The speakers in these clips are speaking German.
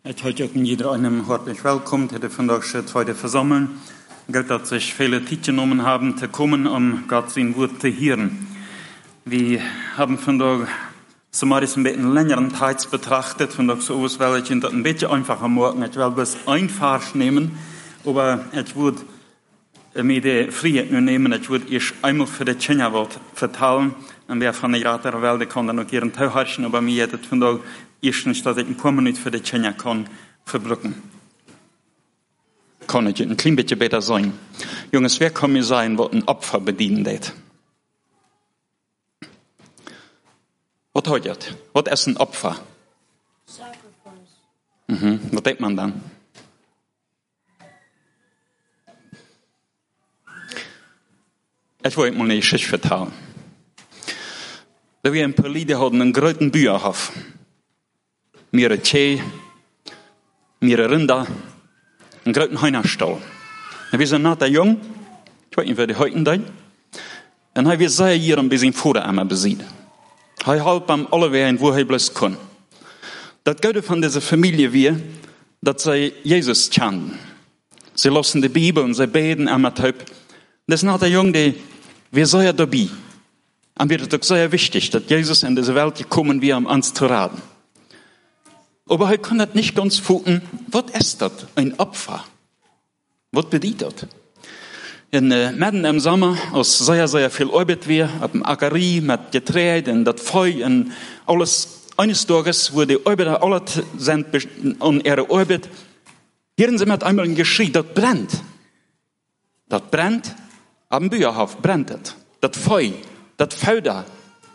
Ich heet ook jeder einem herzlich willkommen zu der vandaagse tweede Versammlung. Geld, dass sich viele Zeit genommen haben, zu kommen, Gott sein Wort zu hören. Wir haben vandaag zumeist ein bisschen längeren Zeit betrachtet, vandaag so weil ich das ein bisschen einfacher morgen. Ich will bis ein Vers nehmen, aber ich würde mir die Freiheit nur nehmen, ich würde erst einmal für die Tschenja-Wort vertalen. Und wer von der Rat der Welt kann dann noch ihren Tauharschen, aber mir hat es vandaag erstens, dass ich ein paar Minuten für die Tschenja kann verbrücken. Kann ich ein klein bisschen besser sein. Jungs, wer kann mir sein, was ein Opfer bedienen wird? Was hat das? Was ist ein Opfer? Sacrifice. Was denkt man dann? Ich wollte mal eine Geschichte vertellen. Da wir ein paar Lieder hatten, einen großen Bücherhof. Mehrere Tee, mehrere Rinder, einen großen Hühnerstall. Und wir sind nach der Jung, ich weiß nicht, wer die heute da, und wir sehr hier ein bisschen Vorderarme besiegt. Er halb am allerwehren, wo er bloß kann. Das Gute von dieser Familie wir, dass sie Jesus kennen. Sie lassen die Bibel und sie beten einmal taub. Das ist nach der Jung, die wir sehr dabei. Und wir ist auch sehr wichtig, dass Jesus in diese Welt gekommen wir, um uns zu raten. Aber er kann das nicht ganz fußen. Was ist das? Ein Opfer. Was bedeutet das? Mitten im Sommer, als sehr, sehr viel Arbeit wir, auf dem Ackerie, mit Getreide und das Feu und alles. Eines Tages, wo die Arbeiter alle sind an ihrer Arbeit, hören sie mit einmal ein Geschrei, das brennt. Das brennt, am Bücherhof brennt es. Das Feu, das Feuer.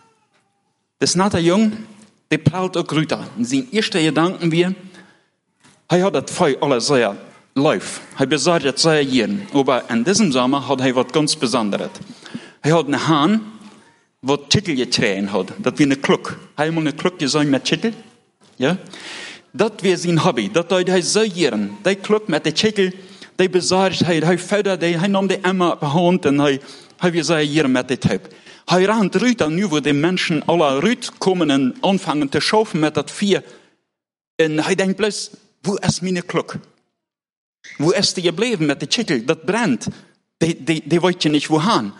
Das nach der Jung, der prallt auch Rüter. Und sein erster Gedanken wir, er hat das Feu alles sehr läuft. Er besorgt es sehr jeden. Aber in diesem Sommer hat er was ganz Besonderes. Er hat einen Hahn, der Titel getragen hat. Das wie eine Kluck. Er hat mal eine Kluck gesungen mit Titel. Ja? Das wäre sein Hobby. Das hat er so jeden. Der Kluck mit der Titel, der besorgt, er fördert, er nahm die Emma auf die Hand und er wie so jeden mit der Taub. Er rennt Rüter, nu wo die Menschen alle Rüt kommen und anfangen zu schaufen mit das Vieh. Und er denkt bloß, wo ist meine Kluck? Wo ist die geblieben mit der Titel? Das brennt. Die wollt ihr nicht wohin.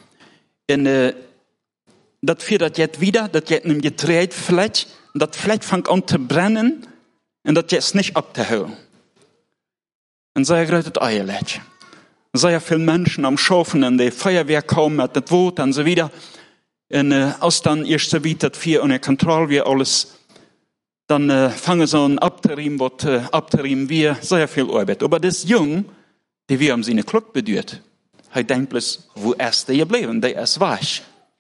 Und das führt das jetzt wieder, das jetzt einem Getreide Fleck, und das Fleck fängt an zu brennen, und das jetzt nicht abzuhören. Und sehr großes Eierleck. Sehr viele Menschen am Schaufen, und die Feuerwehr kommen mit dem Boot und so wieder. Und als dann erst so weit das Vieh unter Kontrolle wir alles, dann fangen sie an abzuriemen, was abzuriemen wir, sehr viel Arbeit. Aber das Jung, die wir haben seine Kluck bedürt, er denkt bloß, wo ist der geblieben? Der ist weich.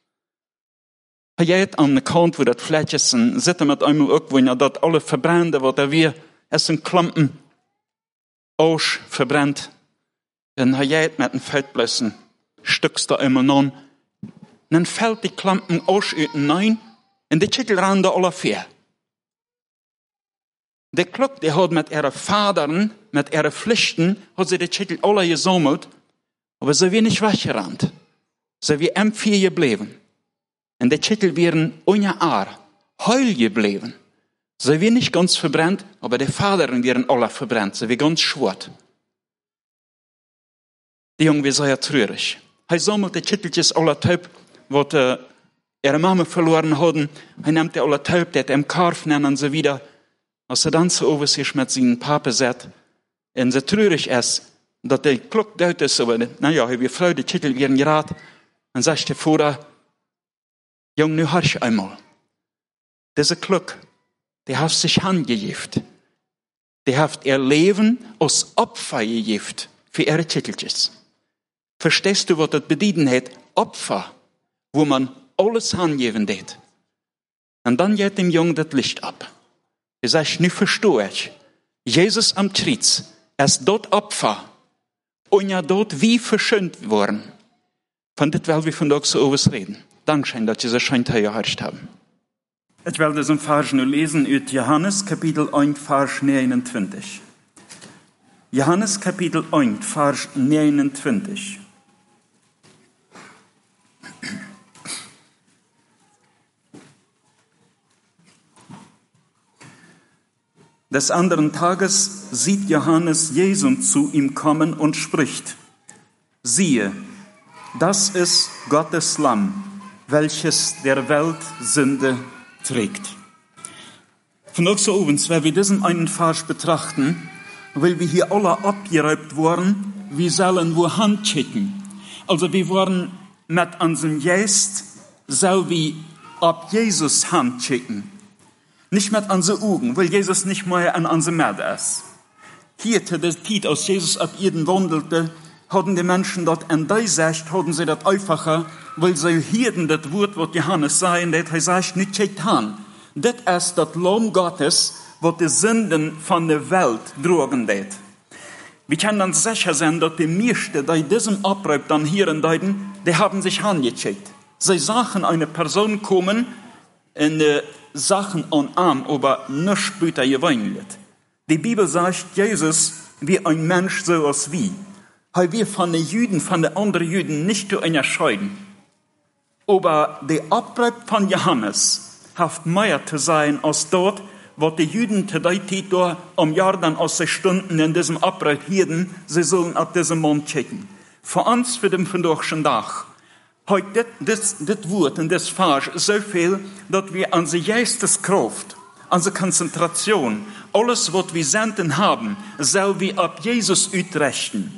Er geht an den Kant, wo das Fleisch ist, und sitzt mit einmal irgendwo, und das alle verbrennt, was er wir, es sind Klampen, Ausch verbrennt. Und er geht mit dem Feldblößen, stückst da immer noch, und dann fällt die Klampen Ausch hinein, und die Titel ran da alle vier. Der Kluck, die hat mit ihren Vadern, mit ihren Pflichten, hat sie die Titel alle gesammelt, aber sie sind nicht weggerannt. Sie sind M4 geblieben. Und die Titel wären ohne Aar, heul geblieben. Sie sind nicht ganz verbrannt, aber die Vadern wären alle verbrannt. Sie sind ganz schwarz. Die Jungen waren sehr traurig. Er sammelt die Titelchen alle taub, was ihre Mama verloren hatten. Er nimmt die alle taub, die hat im Karf nennen und so wieder. Als er dann so over sich mit seinen Papa sagt, und so traurig ist, dass der Kluck dort ist, aber, naja, wie Frau, die Titel werden gerade, dann sagt der Vater, Jung, nu hörst einmal. Diese Kluck, die hat sich angegift. Die hat ihr Leben als Opfer gegift für ihre Titelchen. Verstehst du, was das bedienen hat? Opfer, wo man alles angeben hat. Und dann geht dem Jungen das Licht ab. Er sagt, nu verstehe ich. Jesus am Kreuz ist dort Opfer und ja dort wie verschönt worden. Von das will wir von dort so etwas reden. Dankeschön, dass Sie so schön gehört haben. Ich will diesen Vers nur lesen aus Johannes Kapitel 1, Vers 29. Johannes Kapitel 1, Vers 29. Des anderen Tages sieht Johannes Jesus zu ihm kommen und spricht: Siehe, das ist Gottes Lamm, welches der Welt Sünde trägt. Von auch so oben, wenn wir diesen einen Vers betrachten, weil wir hier alle abgeräumt wurden, wir sollen wo Hand schicken. Also wir wurden mit unserem Geist, soll wie ab Jesus Hand schicken. Nicht mit unseren Augen, weil Jesus nicht mehr an unserem Mäd ist. Hier, der Zeit, als Jesus ab ihnen wandelte, hatten die Menschen dort in der Sicht, hatten sie das einfacher, weil sie hierden das Wort, was Johannes sagt, das er sagt, nicht getan. Das ist das Lamm Gottes, was die Sünden von der Welt drogen wird. Wir können dann sicher sein, dass die meisten, die diesem Abrieb dann hier in Deuten, die haben sich angecheckt. Sie sahen eine Person kommen, in die Sachen an Arm, aber nicht später geweint. Die Bibel sagt, Jesus wie ein Mensch so als wie. Er wir von den Juden, von den anderen Juden nicht zu unterscheiden. Aber der Abrieb von Johannes hat mehr zu sein als dort, was die Juden zu der Zeit da am Jordan aus den Stunden in diesem Abrieb hielten, sie sollen ab diesem Mond checken. Für uns, für den verdorchenen Tag, heute das Wort und das Vers so viel, dass wir unsere Geisteskraft, unsere Konzentration, alles, was wir senden haben, soll wir ab Jesus ausrichten.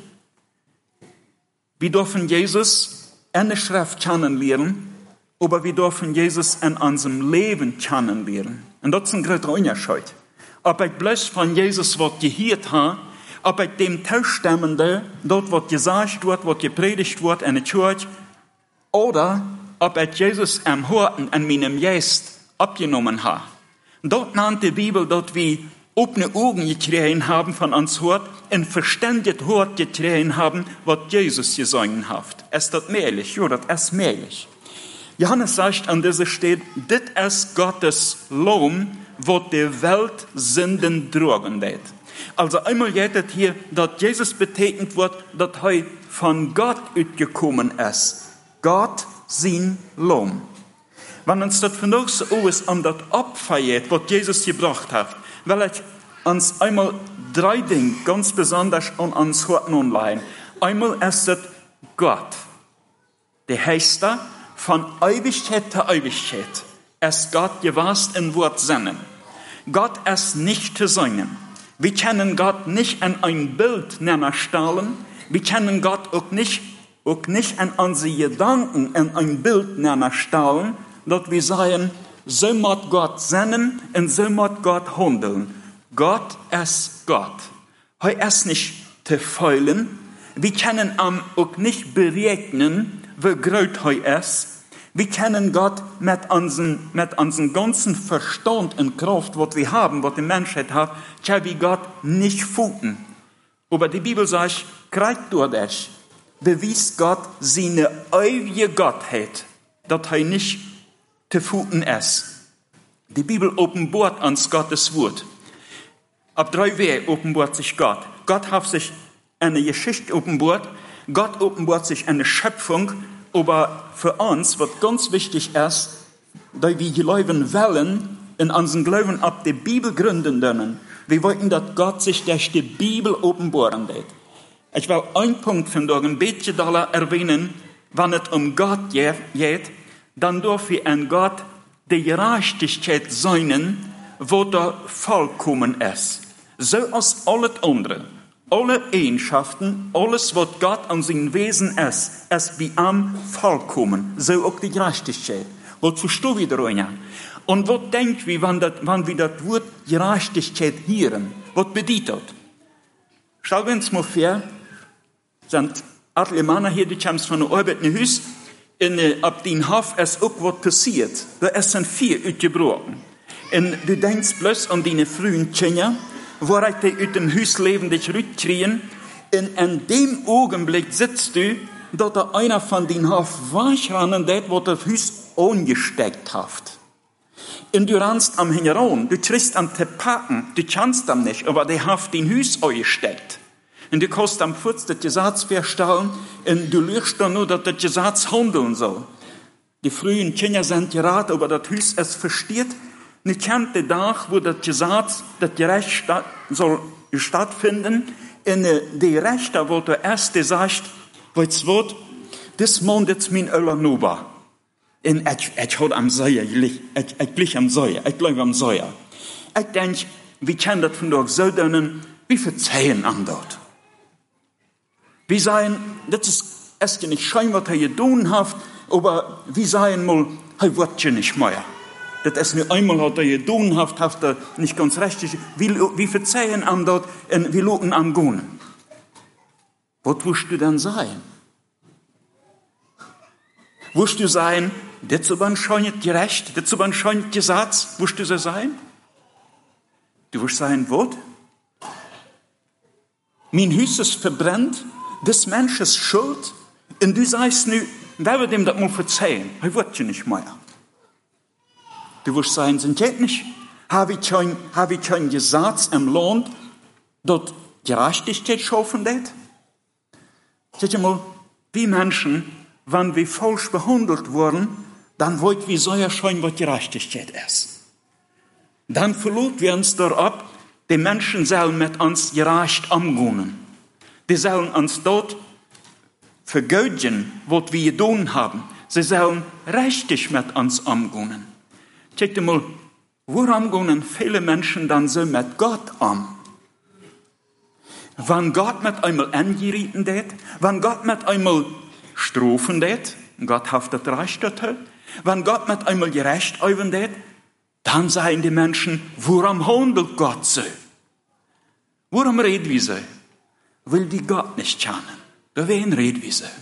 Wir dürfen Jesus in der Schrift kennenlernen, aber wir dürfen Jesus in unserem Leben kennenlernen. Und das ist ein großer Unterschied. Ob ich bloß von Jesus was gehört habe, ob ich dem Zustimmende, dort was gesagt wird, was gepredigt wird in der Kirche, oder ob ich Jesus am Horten an meinem Geist abgenommen habe. Dort nannte die Bibel, dass wir offene Augen gekriegt haben von uns Hort, ein verständiges Hort gekriegt haben, was Jesus gesungen hat. Ist das möglich? Ja, das ist möglich. Johannes sagt an dieser Stelle, das ist Gottes Lamm, wo die Welt Sünden drogen wird. Also einmal geht es hier, dass Jesus betätigt wird, dass er von Gott ausgekommen ist. Gott sein Lamm. Wenn uns das von uns so ist, das Opfer geht, was Jesus gebracht hat, will ich uns einmal 3 Dinge ganz besonders an uns Herzen anlegen. Einmal ist es Gott, der Höchste, von Ewigkeit zu Ewigkeit ist Gott gewesen in Wort Sinnen. Gott ist nicht zu singen. Wir können Gott nicht an ein Bild stellen. Wir können Gott auch nicht an unsere Gedanken in ein Bild stellen, dass wir sagen, so muss Gott sinnen und so muss Gott handeln. Gott ist Gott. Er ist nicht zu feilen. Wir können ihm auch nicht berechnen, wie groß er ist. Wir kennen Gott mit unserem ganzen Verstand und Kraft, was wir haben, was die Menschheit hat, können wir Gott nicht fühlen. Aber die Bibel sagt, kriegt durch das, beweist Gott seine ewige Gottheit, dass er nicht zu fühlen ist. Die Bibel offenbart uns Gottes Wort. Auf 3 Wege offenbart sich Gott. Gott hat sich eine Geschichte offenbart, Gott offenbart sich eine Schöpfung, aber für uns, was ganz wichtig ist, da wir glauben wollen, in unseren Glauben ab der Bibel gründen können, wir wollten, dass Gott sich durch die Bibel offenbaren wird. Ich will einen Punkt von da ein bisschen erwähnen, wenn es um Gott geht, dann dürfen wir an Gott die Gerechtigkeit sein, wo der vollkommen ist. So als alles andere. Alle Eigenschaften, alles, was Gott an seinem Wesen ist wie am vollkommen. So auch die Gerechtigkeit. Was verstehen wir darüber? Und was denkt wir, wenn wir das Wort Gerechtigkeit hören? Was bedeutet das? Stellen wir uns mal vor, sind alle Männer hier, die kommen von der Arbeit nach Haus, ab den Hof ist auch was passiert. Da ist ein 4 ausgebrochen. Und du denkst bloß an deine frühen Kinder, woraus die aus dem Haus lebendig rauskriegen. Und in dem Augenblick sitzt du, dass da einer von den Hof wegrennen hat, was das Haus angesteckt hat. Und du rennst am Hintergrund, du kriegst am Packen, du kannst am nicht, aber der hat den Haus angesteckt. Und du kannst am Fuß das Gesetz feststellen, und du lügst dann nur, dass das Gesetz handeln soll. Die frühen Kinder sind geraten, aber das Haus ist versteht. Nicht kennt der Tag, wo das Gesetz, das Gerecht soll stattfinden, in die Rechte, wo der Erste sagt, was wird, das Mond ist mein Öller Nuba. Und ich hol am Säuer, ich blich am Säuer, ich bleib am Säuer. Ich denke, wir kennen das von der Söldern, wir verzeihen an dort. Wir sagen, das ist erst nicht schein, was er getan hat, aber wir sagen mal, er wird ja nicht mehr. Das ist nur einmal, hat er getan hat er nicht ganz richtig. Wir verzeihen an dort und wir loten am Gehen. Was wirst du denn sein? Wirst du sein, das ist aber anscheinend gerecht, das ist aber anscheinend Gesetz, wirst du so sein? Du wirst sein, was? Mein Haus ist verbrennt, des Menschen Schuld, und du sagst nu, wer wird dem das mal verzeihen? Er wird ja nicht mehr. Du wirst sagen, sind jetzt nicht, habe ich kein Gesetz im Land, dort Gerechtigkeit schaffen wird? Sag mal, wie Menschen, wenn wir falsch behandelt wurden, dann wollt wir so erscheinen, was Gerechtigkeit ist. Dann verlot wir uns darauf, die Menschen sollen mit uns gerecht umgehen. Die sollen uns dort vergöden, was wir getan haben. Sie sollen richtig mit uns umgehen. Check mal, woran gehen viele Menschen dann so mit Gott um? Wenn Gott mit einmal angerieten wird, wenn Gott mit einmal strafen wird, Gott hat das Recht dazu, wenn Gott mit einmal gerecht wird, dann sagen die Menschen, woran handelt Gott so? Worum reden wir so? Weil wir Gott nicht kennen. Da wen reden wir so?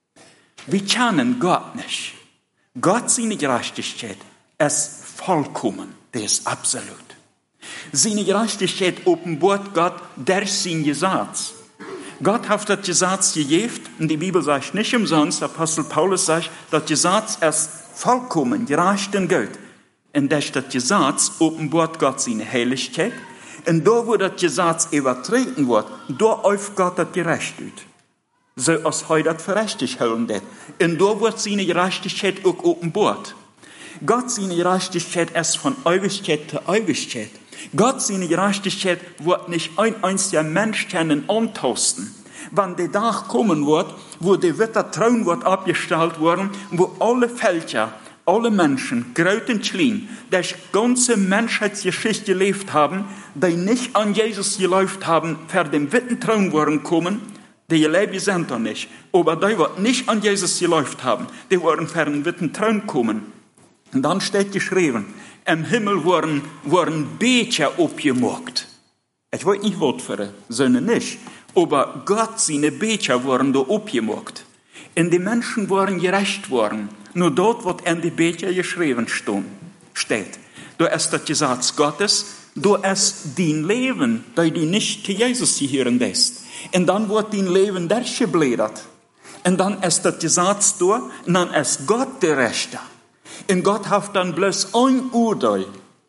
Wir kennen Gott nicht. Gott seine Gerechtigkeit ist vollkommen, der ist absolut. Seine Gerechtigkeit offenbart Gott durch sein Gesetz. Gott hat das Gesetz gegeben, und die Bibel sagt nicht umsonst, Apostel Paulus sagt, das Gesetz ist vollkommen, gerecht und gut. Und durch das Gesetz offenbart Gott seine Heiligkeit. Und da, wo das Gesetz übertreten wird, da auf Gott das gerecht wird. So als heute das für richtig halten wird. Und da wird seine Gerechtigkeit auch offenbart. Gott seine Gerechtigkeit ist von Ewigkeit zu Ewigkeit. Gott seine Gerechtigkeit wird nicht ein einziger Mensch können antasten. Wenn der Tag kommen wird, wo der Wettertraum wird abgestellt worden, wo alle Völker, alle Menschen, groß und klein, die ganze Menschheitsgeschichte gelebt haben, die nicht an Jesus geläuft haben, für den Wettertraum worden kommen, die leben sind da nicht. Aber die, die nicht an Jesus geläuft haben, die werden für den Wettertraum kommen. Und dann steht geschrieben, im Himmel wurden Becher aufgemacht. Ich weiß nicht, was für Söhne nicht. Aber Gott, seine Becher wurden da aufgemacht. Und die Menschen waren gerecht worden. Nur dort, wo in die Becher geschrieben steht. Da ist das Gesetz Gottes, da ist dein Leben, da du nicht zu Jesus gehören bist. Und dann wird dein Leben durchgeblättert. Und dann ist das Gesetz da, und dann ist Gott der Rechte. Und Gott hat dann bloß ein Urteil.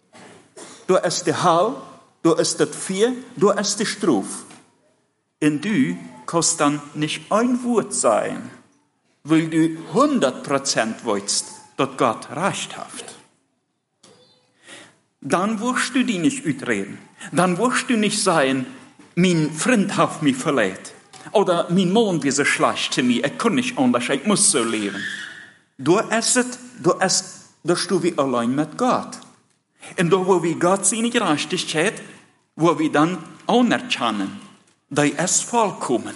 Da ist der Hall, da ist das Vier, da ist die Strafe. Und du kannst dann nicht ein Wort sein, weil du 100% weißt, dass Gott Recht hat. Dann wirst du die nicht utreden. Dann wirst du nicht sagen, mein Freund hat mich verletzt. Oder mein Mann ist so schlecht zu mir, ich kann nicht anders, ich muss so leben. Da stehst du wie allein mit Gott. Und da, wo wir Gott seine Gerechtigkeit, wo wir dann anerkennen, die ist vollkommen.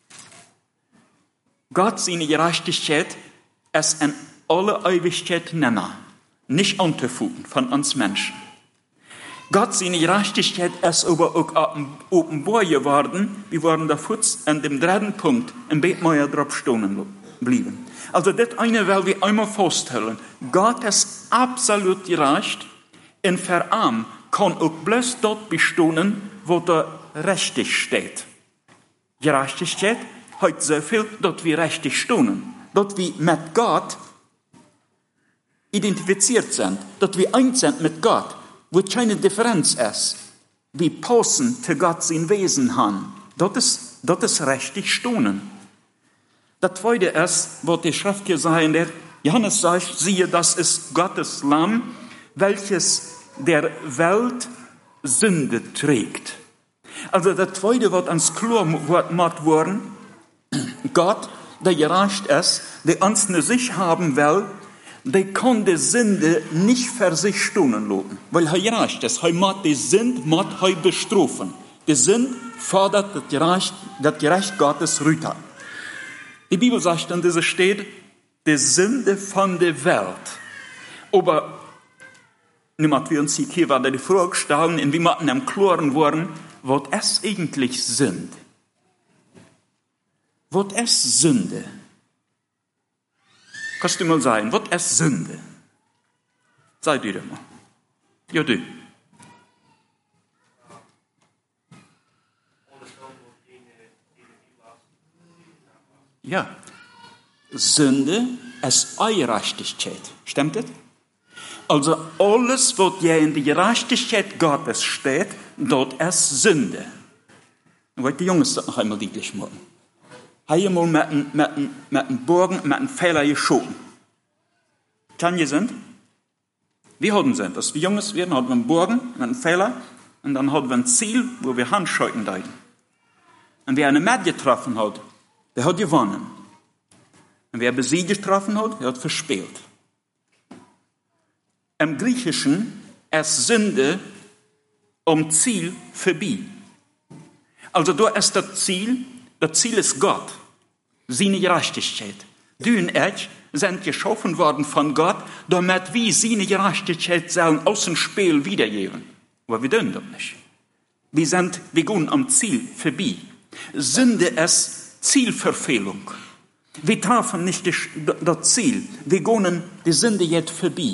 Gott seine Gerechtigkeit ist in alle Ewigkeit nimmer, nicht anzufügen von uns Menschen. Gott seine Gerechtigkeit ist aber auch offenbar geworden, wir waren da kurz an dem dritten Punkt, im Betmeier drauf stehen blieben. Also das eine will wir einmal feststellen. Gott ist absolut gerecht und für arm kann auch bloß dort bestehen, wo da richtig steht. Gerechtigkeit hat so viel, dass wir richtig stehen. Dass wir mit Gott identifiziert sind. Dass wir eins sind mit Gott, wo keine Differenz ist. Wir passen zu Gott sein Wesen haben. Das ist richtig stehen. Das zweite ist, was die Schrift gesagt hat, Johannes sagt, siehe, das ist Gottes Lamm, welches der Welt Sünde trägt. Also das zweite Wort ans Klar gemacht worden, Gott, der gerecht ist, der uns ne sich haben will, der kann die Sünde nicht für sich stehen lassen. Weil er gerecht ist. Er macht die Sünde, macht er bestrafen. Die Sünde fordert das Gerecht Gottes runter. Die Bibel sagt an dieser steht, die Sünde von der Welt. Aber niemand wir uns hier war die Frage gestellt, in wie man am Klaren worden, was es eigentlich sind. Was es Sünde? Kannst du mal sagen, was es Sünde? Sei dir mal. Ja, du. Ja. Sünde ist Ungerechtigkeit. Stimmt das? Also alles, was ja in der Gerechtigkeit Gottes steht, dort ist Sünde. Ich wollte die Jungs das noch einmal deutlich machen. Einmal mit einem Bogen, mit einem Pfeiler geschoben. Kann ihr sind? Wir haben sind. Als wir Jungs werden, haben wir einen Bogen, mit einem Pfeiler, und dann haben wir ein Ziel, wo wir Handschalten deuten. Und wer eine Met getroffen hat, der hat gewonnen. Und wer besiegt getroffen hat, der hat verspielt. Im Griechischen ist Sünde Ziel vorbei. Also da ist das Ziel ist Gott, seine Gerechtigkeit. Du und ich sind geschaffen worden von Gott, damit wir seine Gerechtigkeit sollen aus dem Spiel wiedergeben. Aber wir tun das nicht. Wir gehen am Ziel vorbei. Sünde ist Zielverfehlung. Wir treffen nicht das Ziel. Wir gehen die Sünde jetzt vorbei.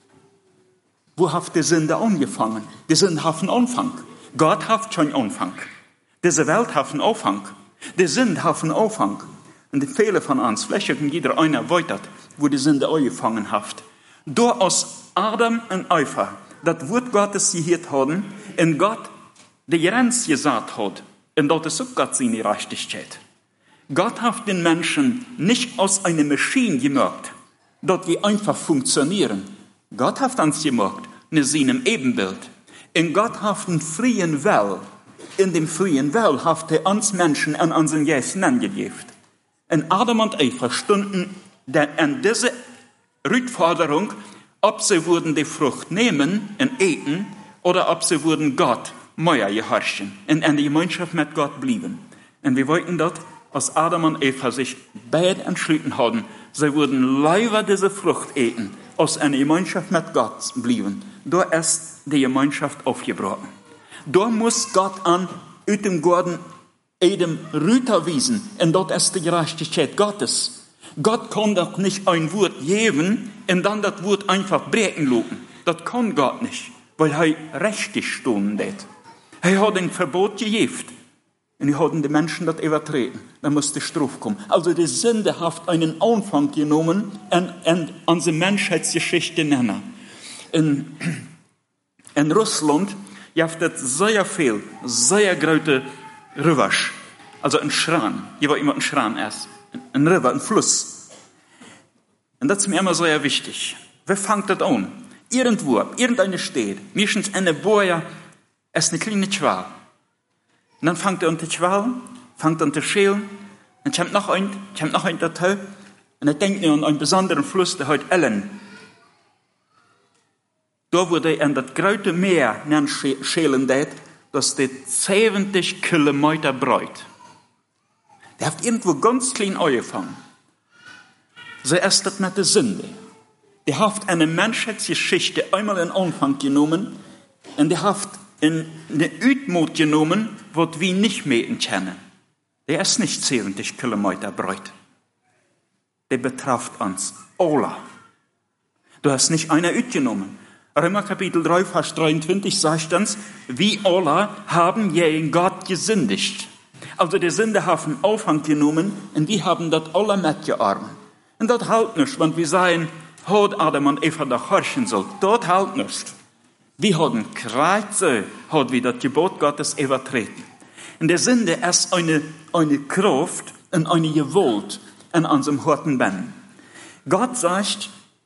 Wo hat die Sünde angefangen? Die Sünde hat einen Anfang. Gott hat schon einen Anfang. Diese Welt hat einen Anfang. Die Sünde hat einen Anfang. Und die Fehler von uns, vielleicht hat jeder einer weitert, wo die Sünde angefangen hat. Da aus Adam und Eva, das Wort Gottes gehört haben, und Gott die Grenze gesagt hat, und dort ist auch Gott seine Gerechtigkeit. Gott hat den Menschen nicht aus einer Maschine gemacht, dort wir einfach funktionieren. Gott hat uns gemacht, in seinem Ebenbild. Und Gott hat einen freien Will. In dem freien Will hat er uns Menschen an unseren Geist angegeben. Und Adam und Eva standen an dieser Herausforderung, ob sie würden die Frucht nehmen und eten, oder ob sie würden Gott mehr gehorchen und in der Gemeinschaft mit Gott blieben. Und wir wollten dort, als Adam und Eva sich beide entschlossen haben, sie würden lieber diese Frucht eten, als eine Gemeinschaft mit Gott blieben. Da ist die Gemeinschaft aufgebrochen. Da muss Gott an dem Garten Eden runterwiesen. Und dort ist die Gerechtigkeit Gottes. Gott kann doch nicht ein Wort geben und dann das Wort einfach brechen lassen. Das kann Gott nicht, weil er rechtlich stehen hat. Er hat ein Verbot gegeben. Und die haben die Menschen das übertreten. Da musste Strafe kommen. Also die Sünde hat einen Anfang genommen und unsere Menschheitsgeschichte nennen. In Russland gibt es sehr viel, sehr große Rivers. Also ein Schran. Hier war immer ein Schran erst. Ein River, ein Fluss. Und das ist mir immer sehr wichtig. Wer fängt das an? Irgendwo, irgendeine Stadt, meistens eine Boje, ist eine kleine Schwal. Und dann fängt an zu schwallen, fängt an zu schälen, und kommt noch ein dazu, und er denkt an einen besonderen Fluss, der heißt Ellen. Da wurde er in das große Meer schälen, das die 70 Kilometer breit. Der hat irgendwo ganz klein angefangen. So ist das mit der Sünde. Der hat eine Menschheitsgeschichte einmal in Anfang genommen, und der hat in eine Utmut genommen, was wir nicht mehr kennen. Der ist nicht 70 Kilometer breit. Der betrifft uns alle. Du hast nicht einer genommen. Römer Kapitel 3, Vers 23 sagt uns, wir alle haben gegen Gott gesündigt. Also die Sünde hat einen Aufhang genommen und wir haben das alle mitgearbeitet. Und das hält nicht, wenn wir sagen, hat Adam und Eva doch horchen sollen. Das hält nicht. Wir haben Kreuz, hat wir das Gebot Gottes übertreten. Und der Sünde ist eine Kraft und eine Gewalt in unserem Herzen. Gott sagt,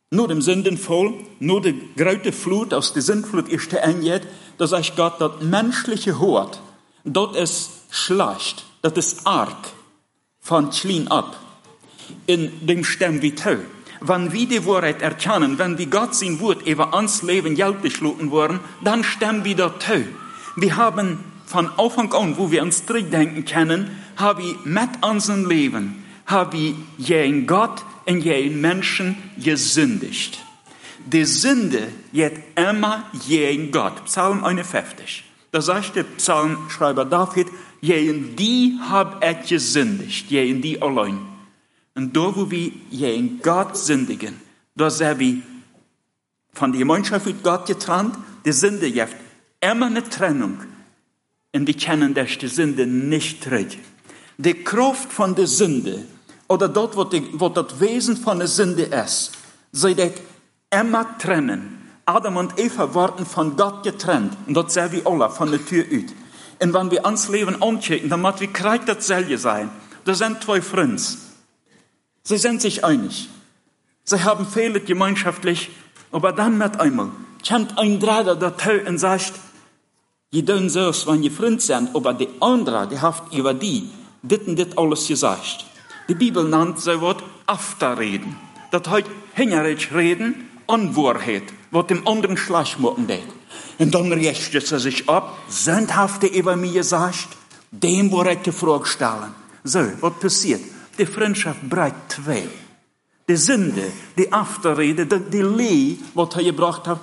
nur dem Sündenfall, nur die große Flut aus der Sintflut ist der eingeht, da sagt Gott, das menschliche Hort, das ist schlecht, das ist arg, von Schlien ab, in dem Stamm wie Tau. Wenn wir die Wahrheit erkennen, wenn wir Gott sein Wort über uns Leben geltlich lassen wollen, dann stimmen wir dort Tau. Wir haben von Anfang an, wo wir uns zurückdenken können, haben wir mit unserem Leben, haben wir jeden Gott und jeden Menschen gesündigt. Die Sünde geht immer jeden Gott. Psalm 51. Da sagt der Psalmschreiber David, jeden die hab ich gesündigt, jeden die allein. Und da, wo wir jeden Gott sündigen, da sind wir von der Gemeinschaft mit Gott getrennt. Die Sünde gibt immer eine Trennung. Und wir können durch die Sünde nicht reden. Die Kraft von der Sünde, oder dort, wo das Wesen von der Sünde ist, sie das immer trennen. Adam und Eva wurden von Gott getrennt. Und das sehen wir alle von der Tür aus. Und wenn wir ans Leben anschauen, dann muss wir gleich dasselbe sein. Da sind zwei Freunde. Sie sind sich einig. Sie haben Fehler gemeinschaftlich, aber dann mit einmal kommt ein Dritter dazu und sagt, je tun so, wenn ihr Freund sind, aber die andere, die haft über die, dit alles gesagt. Die Bibel nennt so was Afterreden. Das heißt, hingerisch reden, Unwahrheit, was dem anderen schlecht machen geht. Und dann richtet er sich ab, sündhafte über mir gesagt, dem Wahrheit die Frage stellen. So, was passiert? Die Freundschaft breitet zwei. Die Sünde, die Afterrede, die Leih, was er gebracht hat,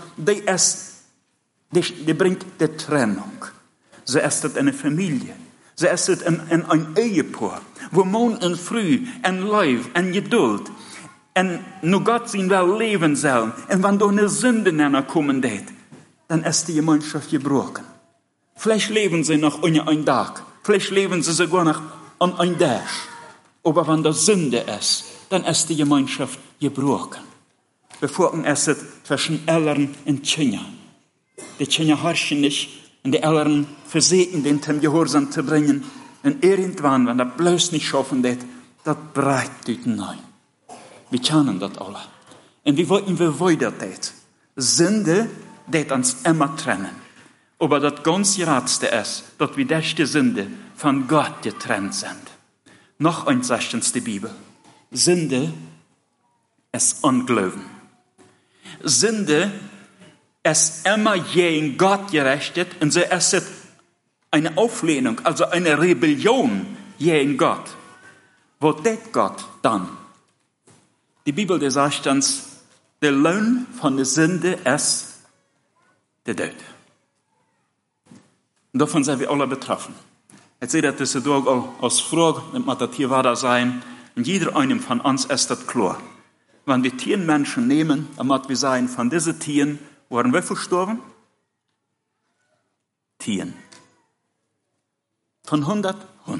die bringt die Trennung. So ist es eine Familie. So ist es ein Ehepaar, wo Mann und Frau ein Leib, ein Geduld, und nur Gott sein will leben sollen. Und wenn da eine Sünde kommen wird, dann ist die Gemeinschaft gebrochen. Vielleicht leben sie noch ohne einen Tag. Vielleicht leben sie sogar noch an einem Tag. Aber wenn das Sünde ist, dann ist die Gemeinschaft gebrochen. Bevor es zwischen Eltern und Kinder. Die Kinder herrschen nicht und die Eltern versuchen, den zum Gehorsam zu bringen. Und irgendwann, wenn das bloß nicht schaffen wird, das breitet hinein. Wir kennen das alle. Und wie wollten wir weiter das? Sünde, das uns immer trennen. Aber das ganz Geratste ist, dass wir durch die Sünde von Gott getrennt sind. Noch eins sagt uns die Bibel. Sünde ist Unglauben. Sünde ist immer gegen Gott gerichtet und so ist es eine Auflehnung, also eine Rebellion gegen Gott. Wo tät Gott dann? Die Bibel, die sagt uns, der Lohn von der Sünde ist der Tod. Und davon sind wir alle betroffen. Jetzt seht ihr, das ist auch als Frage, mit das hier war da sein, und jeder einem von uns ist das klar. Wenn wir Tiermenschen nehmen, dann muss wir sagen, von diesen Tieren waren wir verstorben? Tieren. Von 100.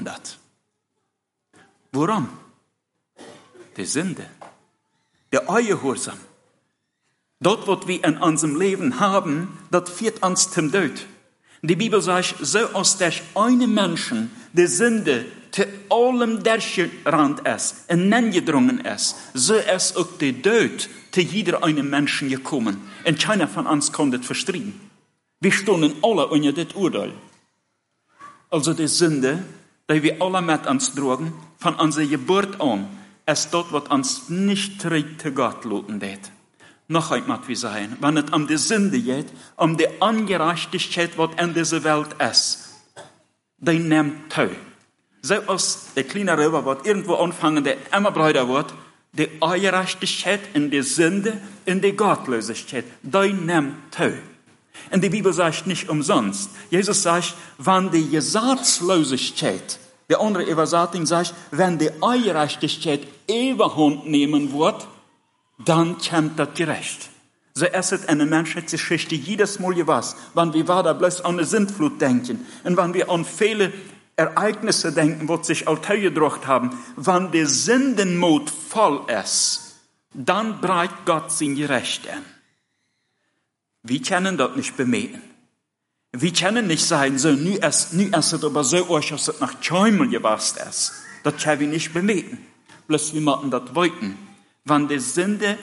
Warum? Die Sünde. Der Ungehorsam. Dort, was wir in unserem Leben haben, das führt uns zum Tod. Die Bibel sagt, so als der eine Menschen die Sünde zu allem durchgerannt ist und hineingedrungen ist, so ist auch der Tod zu jeder einem Menschen gekommen. Und keiner von uns kann das verstehen. Wir stehen alle unter das Urteil. Also die Sünde, die wir alle mit uns tragen, von unserer Geburt an, ist dort, was uns nicht zurück zu Gott lassen wird. Noch einmal wie sagen, wenn es um die Sünde geht, um die Ungerechtigkeit, was in dieser Welt ist, die nimmt Tau. So als der kleine Röber, was irgendwo anfangen, der immer breiter wird, die Ungerechtigkeit in die Sünde, in die Gottlosigkeit, die nimmt Tau. Und die Bibel sagt nicht umsonst. Jesus sagt, wenn die Gesetzlosigkeit, der andere Übersetzung sagt, wenn die Ungerechtigkeit Überhand nehmen wird, dann kommt das gerecht. So ist es in der Menschheitsgeschichte jedes Mal gewesen, wenn wir da bloß an eine Sintflut denken und wenn wir an viele Ereignisse denken, die sich auch gedruckt haben, wenn der Sündenmut voll ist, dann breitet Gott sein Gerecht an. Wir können das nicht bemähen. Wir können nicht sagen, so, nu ist es aber so, als es nach Schäumel gewasst ist. Das können wir nicht bemähen. Bloß wir machen das wollten. Wenn die Sünde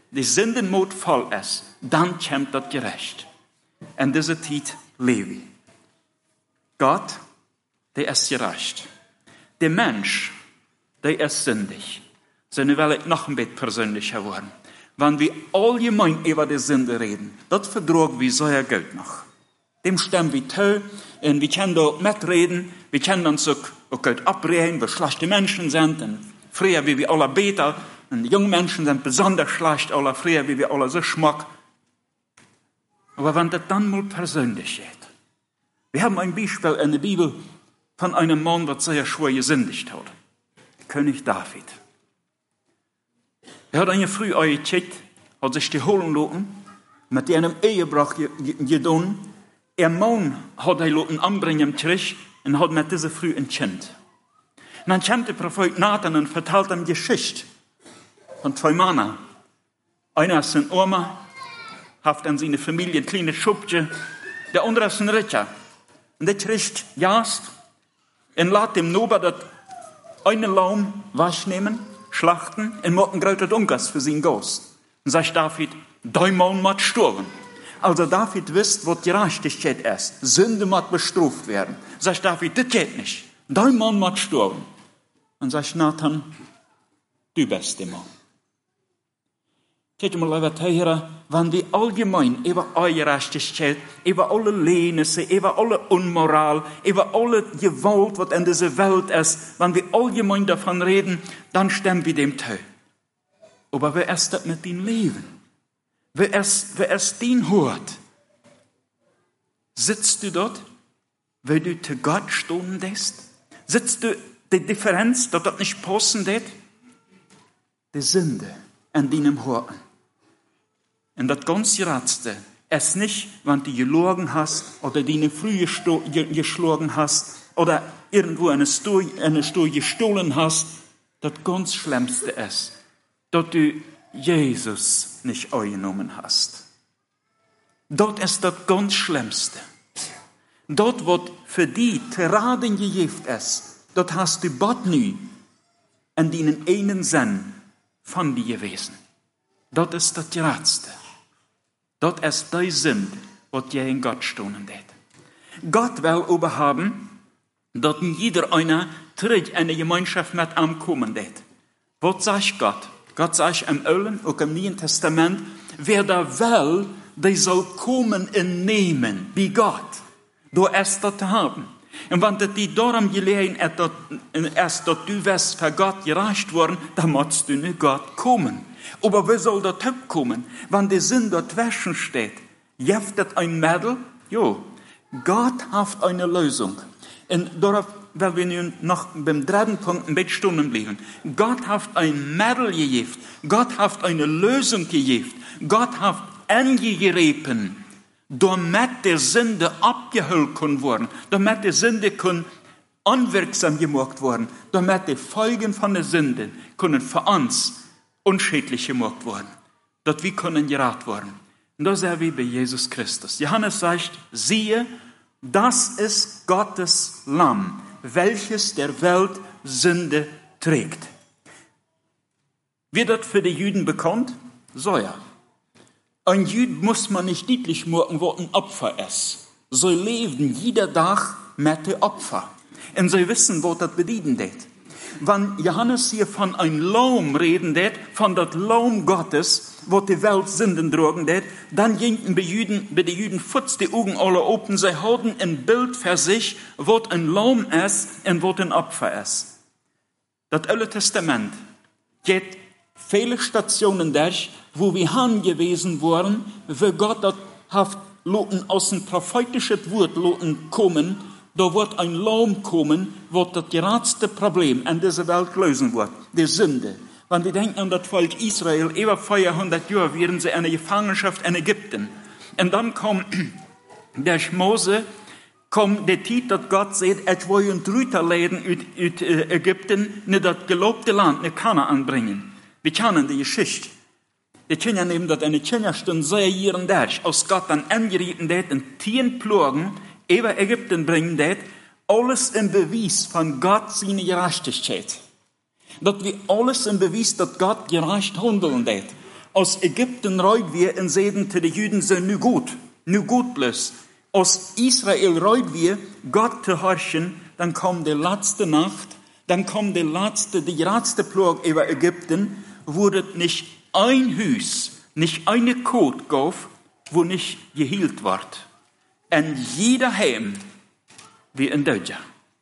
die Sündenmut voll ist, dann kommt das gerecht. Und diese Zeit lebe. Gott, der ist gerecht. Der Mensch, der ist sündig. So, nu will ich noch ein bisschen persönlicher werden. Wenn wir allgemein über die Sünde reden, das verdrogen wir sehr gut noch. Dem stimmen wir zu, und wir können da mitreden, wir können uns auch gut abreden, wir schlechte Menschen sind, und früher wie wir alle beter, und die jungen Menschen sind besonders schlecht, alle früher wie wir alle so schmack. Aber wenn das dann mal persönlich geht, wir haben ein Beispiel in der Bibel von einem Mann, der sehr schwer gesündigt hat. König David. Er hat eine früh eingecheckt, hat sich die holen lassen, mit einem Ehebruch getan. Ihr Mann hat er lassen anbringen im Tisch und hat mit dieser früh ein Kind. Und dann kommt der Prophet Nathan und vertellt ihm Geschichte von 2 Männern. Einer ist ein Oma, hat an seine Familie ein kleines Schubchen, der andere ist ein Ritter. Und der kriegt Jast und lässt dem Nober das eine Laum waschnehmen, schlachten und macht ein großes Ungas für seinen Gast. Und sagt David, 3 Mann muss sterben. Also David wisst, was Gerechtigkeit ist. Sünde muss bestraft werden. Sagt David, das geht nicht. 3 Mann muss sterben. Und sagt Nathan, du bist der Mann. Kijk mal over hören, wenn wir allgemein über Ungerechtigkeit, über alle Lehnisse, über alle Unmoral, über alle Gewalt, was in dieser Welt ist, wenn wir allgemein davon reden, dann stimmen wir dem zu. Aber wer ist das mit dem Leben? Wer ist den Hort? Sitzt du dort, weil du zu Gott stehen lässt? Sitzt du die Differenz, dass das nicht passen wird? Die Sünde an deinem Horten. Und das ganz Geratste ist nicht, wenn du gelogen hast oder deine früh geschlagen hast oder irgendwo eine Stuhl gestohlen hast. Das ganz Schlimmste ist, dass du Jesus nicht angenommen hast. Dort ist das ganz Schlimmste. Dort, wo für die Tiraden gegeben ist, dort hast du Gott nie in deinen einen Sinn von dir gewesen. Dort ist das Geratste. Dort ist dein Sinn, was dir in Gott stehen wird. Gott will aber haben, dass jeder einer zurück in eine Gemeinschaft mit ihm kommen wird. Was sagt Gott? Gott sagt im Alten, auch im Neuen Testament, wer da will, der soll kommen und nehmen, wie Gott. Du ist das zu haben. Und wenn das die darum gelegen ist, dass du wirst für Gott gerecht worden, dann musst du nicht Gott kommen. Aber wie soll das kommen? Wenn die Sünde dazwischen steht, gibt es ein Mittel? Jo, Gott hat eine Lösung. Und darauf, weil wir nun noch beim 3. Punkt ein bisschen stehen bleiben. Gott hat ein Mittel gegeben. Gott hat eine Lösung gegeben. Gott hat eingegriffen, damit die Sünde abgehüllt kann werden, damit die Sünde unwirksam gemacht werden, damit die Folgen von der Sünde können für uns unschädlich gemacht werden, dass wir können gerettet werden. Und das sehen wir bei Jesus Christus. Johannes sagt, siehe, das ist Gottes Lamm, welches der Welt Sünde trägt. Wird das für die Juden bekannt? So ja. Ein Jüd muss man nicht deutlich machen, wo ein Opfer ist. Sie leben jeder Tag mit dem Opfer. Und sie wissen, wo das bedienen wird. Wenn Johannes hier von einem Lamm reden wird, von das Lamm Gottes, wo die Welt Sünden drogen wird, dann gingen bei den Juden futz die Augen alle open. Sie hatten ein Bild für sich, wo ein Lamm ist und wo ein Opfer ist. Das Alte Testament geht viele Stationen durch, wo wir hingewiesen wurden, wo Gott das hat aus dem prophetischen Wort kommen, da wird ein Lamm kommen, wo das geradste Problem in dieser Welt lösen wird, die Sünde. Wenn wir denken an das Volk Israel, über 400 Jahre waren sie in der Gefangenschaft in Ägypten. Und dann kommt durch Mose, kommt der Zeit, dass Gott sagt, ich will ein Rüterläden aus Ägypten, nicht das gelobte Land, nicht Kanaan bringen. Wir kennen die Geschichte. Die Kinder nehmen das eine Kinderstunde sehr Jahren durch, aus Gott dann angerieten hat, und 10 Plagen über Ägypten bringen hat, alles im Beweis von Gott seine Gerechtigkeit. Dass wir alles im Beweis, dass Gott gerecht handeln hat. Aus Ägypten reut wir in Seden zu den Juden so nu gut bloß. Aus Israel reut wir, Gott zu herrschen, dann kommt die letzte Nacht, dann kommt die letzte Plage über Ägypten, wo es nicht ein Haus, nicht eine Kot gab, wo nicht gehielt wird. Und jeder Heim wie ein Deutscher.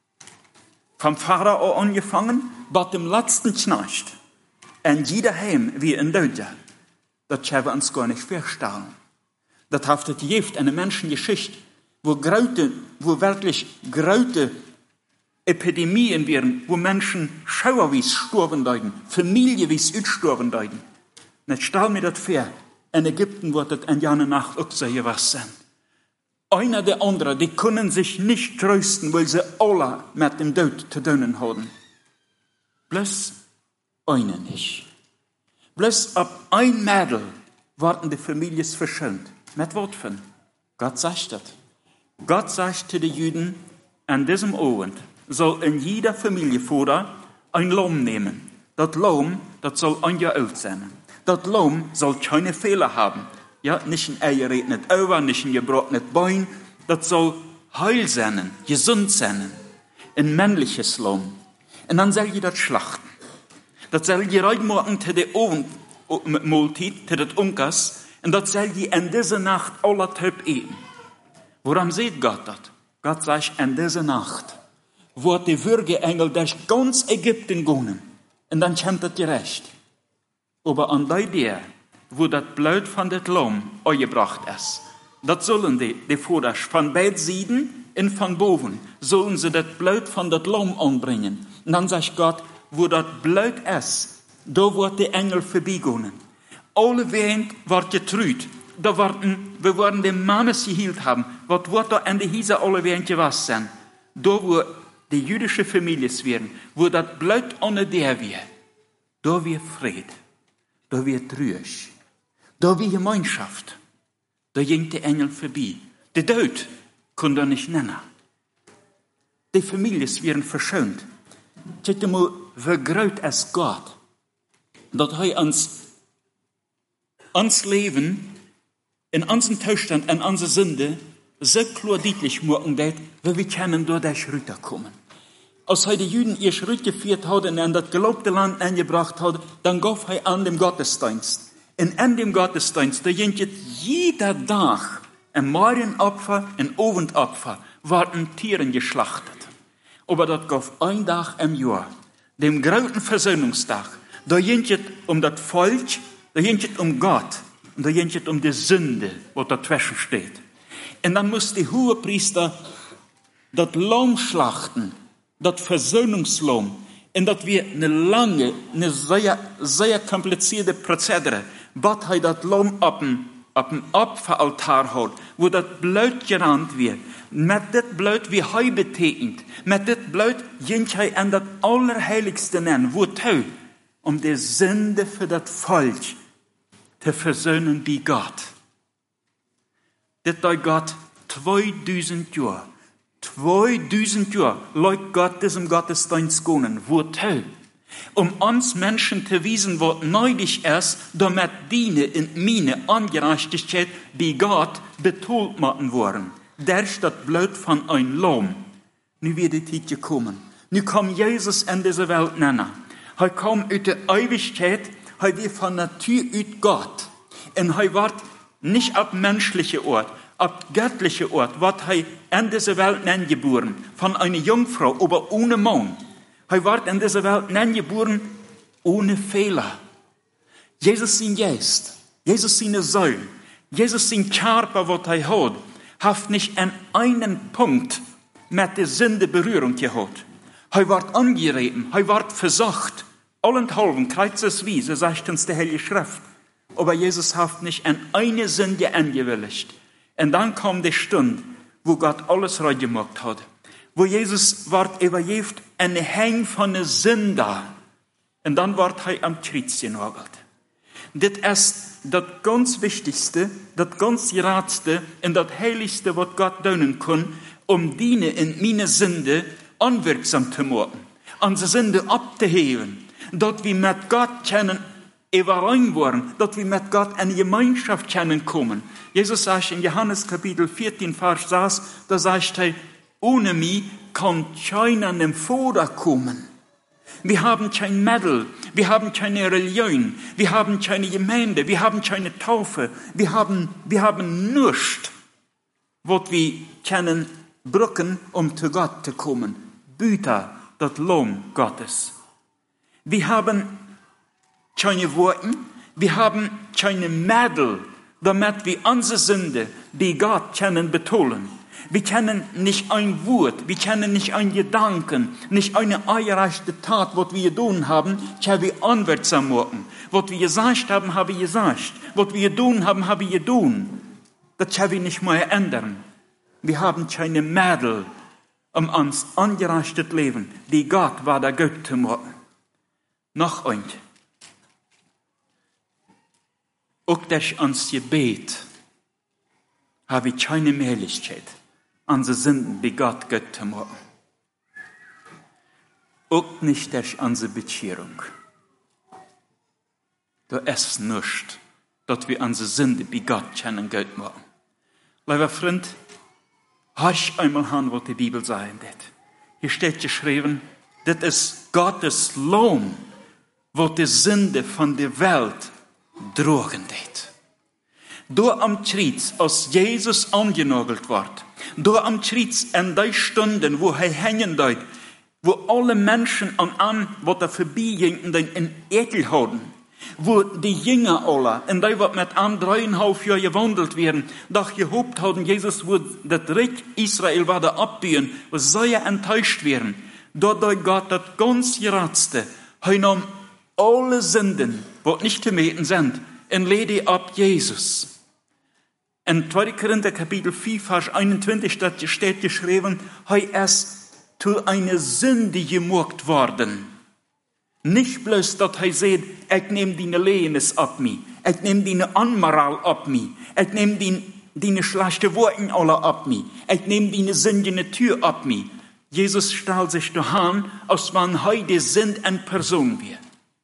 Vom Pharao angefangen, bis dem letzten Knecht. Und jeder Heim wie ein Deutscher. Das können wir uns gar nicht vorstellen. Das haftet Gift eine Menschengeschichte, wo wirklich graute Epidemien wären, wo Menschen schauerweise sterben deuten, familieweise aussterben deuten. Und ich stelle mir das vor, in Ägypten wird das in einer Nacht auch so gewesen sein. Einer der anderen, die können sich nicht trösten, weil sie alle mit dem Tod zu tun haben. Bloß einer nicht. Bloß ab ein Mädel werden die Familien verschont. Mit Wort von Gott sagt das. Gott sagt zu den Juden, an diesem Abend soll in jeder Familienvater ein Lamm nehmen. Das Lamm, das soll ein Jahr alt sein. Das Lamm soll keine Fehler haben. Ja, nicht ein Eier nicht over, nicht ein gebrochenes Bein. Das soll heil sein, gesund sein. Ein männliches Lamm. Und dann soll ihr das schlachten. Das soll ihr reinmachen zu der Abendmahlzeit, zu des Unkas. Und das soll ihr in dieser Nacht alle Töpfe eten. Woran sieht Gott das? Gott sagt, in dieser Nacht wird die Würgeengel durch ganz Ägypten gehen. Und dann kommt das gerecht. Aber an der, wo das Blut von dem Lamm angebracht ist, das sollen die Vater von beiden Seiten und von boven, sollen sie das Blut von dem Lamm anbringen. Und dann sagt Gott, wo das Blut ist, da wird der Engel vorbeigehen. Alle Wehen wird getrüht. Wir werden die Mannes gehielt haben. Was wird da an die Hiese alle Wehen gewesen sein? Da, wo die jüdische Familien wären, wo das Blut ohne der wäre, da wird Fried, da wird Ruhe, da wird Gemeinschaft. Da ging der Engel vorbei. Der Tod kann er nicht nennen. Die Familien werden verschont. Seht mal, wie groß ist Gott, dass er uns Leben, in unserem Zustand, in unserer Sünde, so klar deutlich machen wird, wie wir können dadurch runterkommen. Als er die Juden ihr Schritt geführt hat und in das gelobte Land eingebracht hat, dann gab er an dem Gottesdienst. Und an dem Gottesdienst, da ging jeder Tag ein Morgenopfer, ein Abendopfer, werden Tieren geschlachtet. Aber das gab ein Tag im Jahr, dem großen Versöhnungstag. Da ging es um das Volk, da ging es um Gott und da ging es um die Sünde, was dazwischen steht. Und dann muss der Hohepriester das Lamm schlachten, das Versöhnungslamm. Und das wird eine sehr, sehr komplizierte Prozedere, was er das Lamm auf dem Opferaltar hat, wo das Blut gerannt wird. Mit das Blut, wie er betekent, mit das Blut ging er an das Allerheiligste nennen, wo er um die Sünde für das Volk zu versöhnen bei Gott. Das hat Gott 2000 Jahre. 2000 Jahre läuft Gott diesem Gottesdienst gehen. Wo er? Um uns Menschen zu wiesen, was neidig ist, damit deine und meine Ungerechtigkeit bei Gott betont werden worden. Durch das Blut von ein Lamm. Nu wird die Zeit gekommen. Nu kommt Jesus in diese Welt nennen. Er kommt aus der Ewigkeit, er wird von Natur aus Gott. Und er wird nicht ab menschliche Ort, ab göttliche Ort, wird er in diese Welt geboren, von einer Jungfrau, aber ohne Mann. Er wird in diese Welt geboren, ohne Fehler. Jesus sein Geist, Jesus seine Seele, Jesus sein Körper, was er hat nicht an einen Punkt mit der Sünde Berührung gehabt. Er wird angerieben, er wird versucht, allenthalben, kreuzesweise, sagt uns die Heilige Schrift. Aber Jesus hat nicht an eine Sünde angewilligt. Und dann kam die Stunde, wo Gott alles reingemacht hat. Wo Jesus wird übergeben, eine Hang von der Sünde. Und dann wird er am Kreuz genagelt. Das ist das ganz Wichtigste, das ganz Geratste und das Heiligste, was Gott tun kann, um deine und meine Sünde anwirksam zu machen. Unsere Sünde abzuheben. Dort wir mit Gott können überein worden, dass wir mit Gott eine Gemeinschaft kennenkommen. Jesus sagt in Johannes Kapitel 14, Vers 6, da sagt er, ohne mich kann keiner dem Vater kommen. Wir haben kein Mittel, wir haben keine Religion, wir haben keine Gemeinde, wir haben keine Taufe, wir haben nichts, was wir können brücken, um zu Gott zu kommen. Büter, das Lohn Gottes. Wir haben keine Worte, wir haben keine Mittel, damit wir unsere Sünde, die Gott können betonen. Wir kennen nicht ein Wort, wir kennen nicht ein Gedanken, nicht eine eingereichte Tat, was wir getan haben, können wir anwärtsam machen. Was wir gesagt haben, habe ich gesagt. Was wir getan haben, habe ich getan. Das können wir nicht mehr ändern. Wir haben keine Mittel, um uns angerechtes Leben, die Gott war der Gott zu machen. Noch eins. Auch durch uns Gebet habe ich keine Möglichkeit, unsere Sünden, die Gott zu machen. Auch nicht durch unsere Bekehrung. Da ist nichts, dass wir unsere Sünden, die Gott können, Gott machen. Lieber Freund, horch einmal an, was die Bibel sagen wird. Hier steht geschrieben, das ist Gottes Lohn, wo die Sünde von der Welt drogen wird. Da am Kreuz, als Jesus angenagelt wird, da am Kreuz in die Stunden, wo er hängen dort, wo alle Menschen an was da vorbeigingen, in Ekel hatten, wo die Jünger alle, in die was mit 3,5 Jahren gewandelt werden, doch gehofft haben, Jesus wird das Reich Israel wieder abbiegen, wo soll er enttäuscht werden. Dort Gott das ganz Geratste, er nahm alle Sünden, die nicht zu mäten sind, und lede ab Jesus. In 2. Korinther Kapitel 4, Vers 21 steht geschrieben, er ist zu einer Sünde gemacht worden. Nicht bloß, dass er sagt, ich nehme deine Lehnis ab mir, ich nehme deine Unmoral ab mir, ich nehme deine schlechten Worte alle ab mir, ich nehme deine sündige Tür ab mir. Jesus stellt sich dahin, als wenn er die Sünde in Person wäre.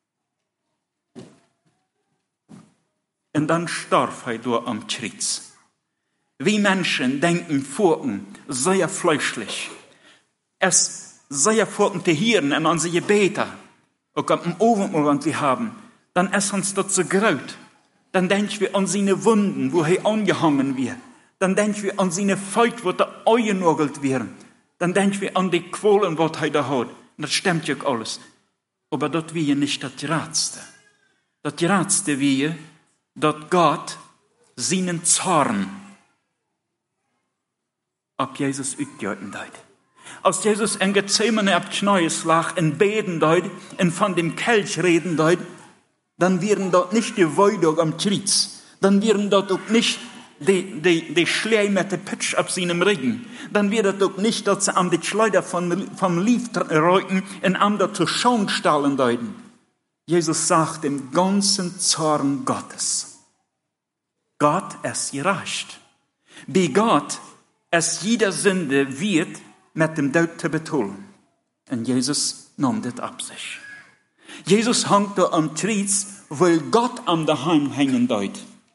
Und dann starb er da am Kreuz. Wir Menschen denken Furchen sehr fleischlich. Es sehr Furchen zu hören in unsere Gebete, auch am Abendmahl, was wir haben. Dann ist uns das so graut. Dann denken wir an seine Wunden, wo er angehangen wird. Dann denken wir an seine Feit, wo er eingenagelt wird. Dann denken wir an die Qualen, was er da hat. Und das stimmt ja alles. Aber das wäre nicht das Geratste. Das Geratste wäre, dass Gott seinen Zorn ab Jesus utgöten deut. Als Jesus in Gethsemane ab Knäues lag, in Beten deut, und von dem Kelch reden deut, dann wären dort nicht die Weidung am Kreuz, dann wären dort auch nicht die Schläge mit der Pitsch auf seinem Rücken, dann wäre dort auch nicht, dass sie an die Schleuder vom Lief reuten, und an der zu Schauen stahlen deuten. Jesus sagt im ganzen Zorn Gottes. Gott ist gerecht. Bei Gott ist jede Sünde wird mit dem Tod zu betonen. Und Jesus nahm das ab sich. Jesus hängt da am Kreuz, weil Gott am daheim hängen deut.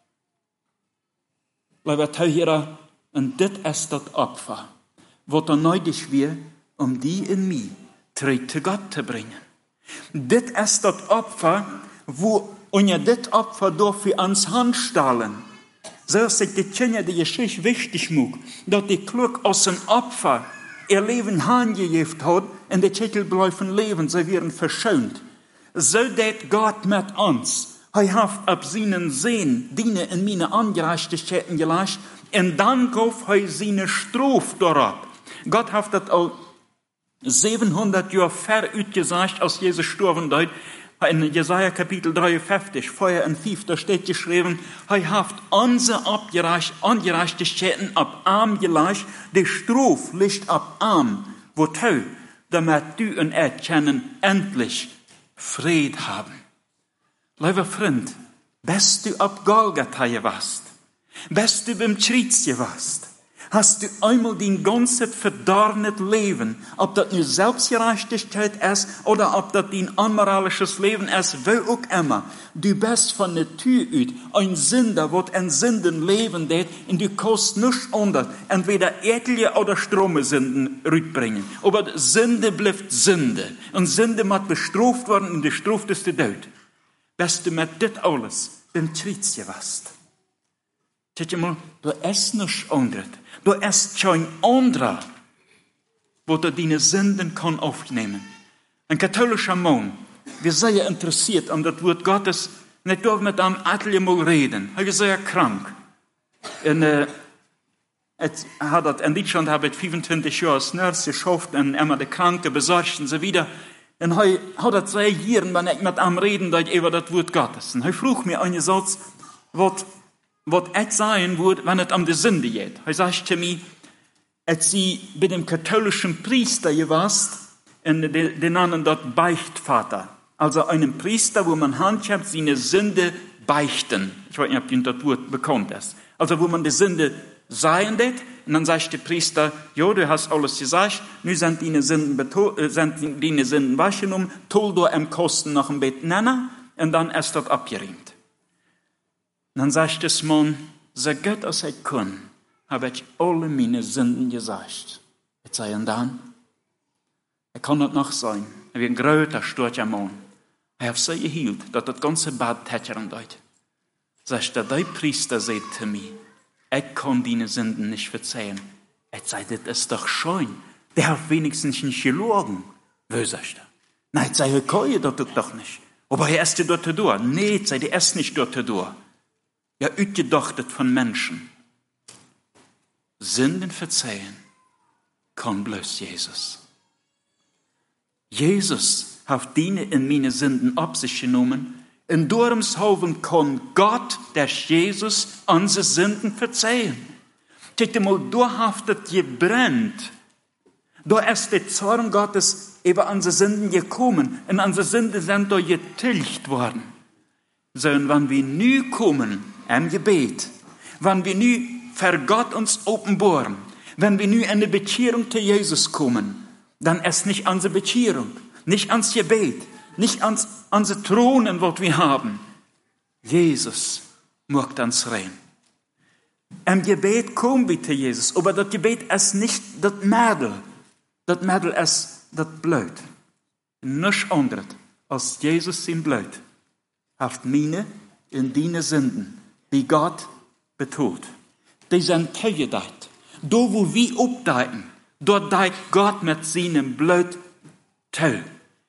Lieber Zuhörer, und das ist das Opfer, was er nötig wird, um die in mir zu Gott zu bringen. Das ist das Opfer, wo unter das Opfer darf wir ans Hand stellen. So ist die Kinder, die Geschichte wichtig mag, dass die klug aus dem Opfer ihr Leben hingegeben hat, und die Titel bleiben leben, sie werden verschont. So dat Gott mit uns. Er hat ab seinen Sehen diene in meine Ungerechtigkeiten gelegt, und dann gab er seine Strophe darauf. Gott hat das auch 700 Jahre vorausgesagt, als Jesus gestorben ist. In Jesaja Kapitel 53, 4 und 5, da steht geschrieben, er hat unsere Ungerechtigkeiten ab Arm gelegt, die Strophe liegt ab Arm, wozu, damit du und ich können endlich Frieden haben. Lieber Freund, bist du ab Golgatha gewast? Bist du beim Kreuz gewast? Hast du einmal dein ganzes verdorbenes Leben, ob das nur Selbstgerechtigkeit ist oder ob das dein unmoralisches Leben ist, wo auch immer. Du bist von Natur aus ein Sünder, der ein Sünden leben wird, und du kannst nicht anders, entweder ekelige oder strome Sünden rüberbringen. Aber Sünde bleibt Sünde. Und Sünde muss bestraft werden, und die Strafe ist der Tod. Bist du mit dit alles beim Kreuz gewesen? Zeg je mal, du ist nicht anders. Du ist kein anderer, wo du deine Sünden kann aufnehmen. Ein katholischer Mann, wir sind sehr interessiert an das Wort Gottes, und ich darf mit einem Atelier mal reden. Er ist sehr krank. Und, in Deutschland habe ich 25 Jahre als Nurse geschafft, und immer die Kranken besorgt und so wieder. Und er hat das 2 Jahre, wenn ich mit ihm reden, dass über das Wort Gottes. Und er fragt mir einen Satz, was ich sagen würde, wenn es um die Sünde geht. Er sagt zu mir, als sie bei dem katholischen Priester gewesen, und die nennen das Beichtvater. Also einem Priester, wo man handhabt, seine Sünde beichten. Ich weiß nicht, ob Ihnen das Wort bekannt ist. Also wo man die Sünde sagen wird, und dann sagt der Priester, ja, du hast alles gesagt, nun sind deine Sünden wahrgenommen, toll du am Kosten nach dem Bett nennen, und dann ist das abgeräumt. Und dann sagt das Mann, so gut als ich kann, habe ich alle meine Sünden gesagt. Jetzt sei dann, er kann das noch sein, er wird ein größer, starker Mann. Er hat so gehielt, dass das ganze Bad tätschern deut. Sagt der Priester sagt zu mir, ich kann deine Sünden nicht verzeihen. Jetzt sei, das ist doch schön. Der hat wenigstens nicht gelogen. Wo sagt er? Nein, sei, er kann das doch nicht. Aber er ist dort durch. Nee, sei, der ist nicht dort durch. Ja, utgedachtet von Menschen. Sünden verzeihen kann bloß Jesus. Jesus hat deine in meine Sünden auf sich genommen. In Dormshoven kann Gott, der Jesus, unsere Sünden verzeihen. Seht mal, da haftet gebrennt. Da ist der Zorn Gottes über unsere Sünden gekommen. Und unsere Sünden sind da getilgt worden. So, und wenn wir nu kommen, im Gebet, wenn wir nu für Gott uns offenbaren, wenn wir nu in die Bekehrung zu Jesus kommen, dann ist nicht unsere Bekehrung, nicht ans Gebet, nicht ans unsere Thronen, was wir haben. Jesus macht uns rein. Im Gebet kommen wir zu Jesus, aber das Gebet ist nicht das Mädel. Das Mädel ist das Blut. Nichts anderes als Jesus im Blut hat meine und deine Sünden, die Gott betont. Die sind teilgedacht. Da, wo wir abdecken, dort deckt Gott mit seinem Blut teil.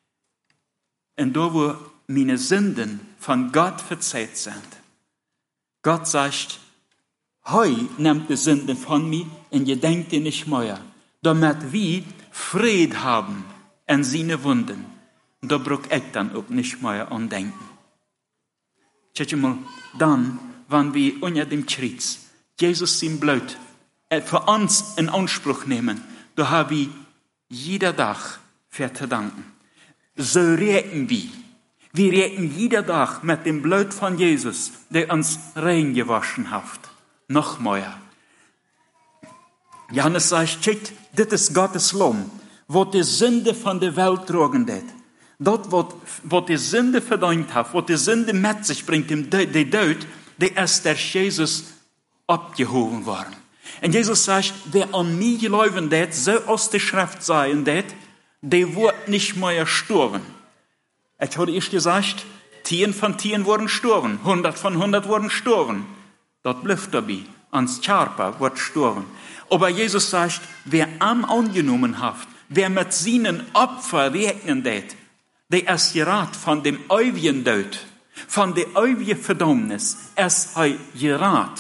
Und da, wo meine Sünden von Gott verzeiht sind. Gott sagt, heu nimmt die Sünden von mir und gedenkt ihr nicht mehr, damit wir Frieden haben in seine Wunden. Und da brauche ich dann auch nicht mehr an denken. Schaut mal, dann, wenn wir unter dem Kreuz Jesus sein Blut für uns in Anspruch nehmen, da haben wir jeden Tag für zu danken. So reden wir. Wir reden jeden Tag mit dem Blut von Jesus, der uns reingewaschen hat. Noch mehr. Johannes sagt, schaut, das ist Gottes Lamm, wo die Sünde von der Welt tragen wird. Dort, wo die Sünde verdient hat, wo die Sünde mit sich bringt, der Tod, der ist der Jesus abgehoben worden. Und Jesus sagt, wer an mich glauben wird, so aus der Schrift sein wird, der wird nicht mehr sterben. Ich habe erst gesagt, 10 von 10 wurden sterben, 100 von 100 wurden sterben. Das bleibt dabei. Ans Charpa wird sterben. Aber Jesus sagt, wer am angenommen hat, wer mit seinen Opfern rechnen wird, der ist gerat von dem ewigen Tod, von der ewigen Verdammnis, ist gerat.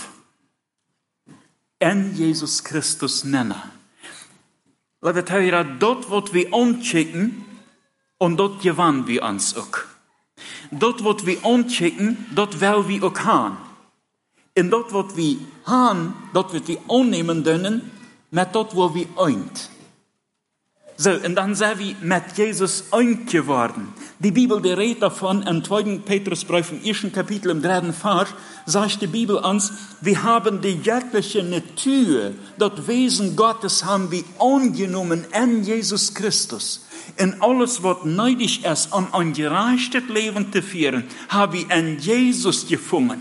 En Jesus Christus nennen. Liebe Hörer, dort wird wir anschicken und dort gewannen wir uns auch. Dort wird wir anschicken, dort will wir auch haben. Und dort wird wir haben, dort wird wir annehmen können, mit dort, wo wir eint. So, und dann sind wir mit Jesus eint geworden. Die Bibel, die redet davon, im 2. Petrusbrief, im 1. Kapitel, im 3. Vers, sagt die Bibel uns, wir haben die göttliche Natur, das Wesen Gottes haben wir angenommen in Jesus Christus. In alles, was nötig ist, um ein gerechtes Leben zu führen, haben wir in Jesus gefunden.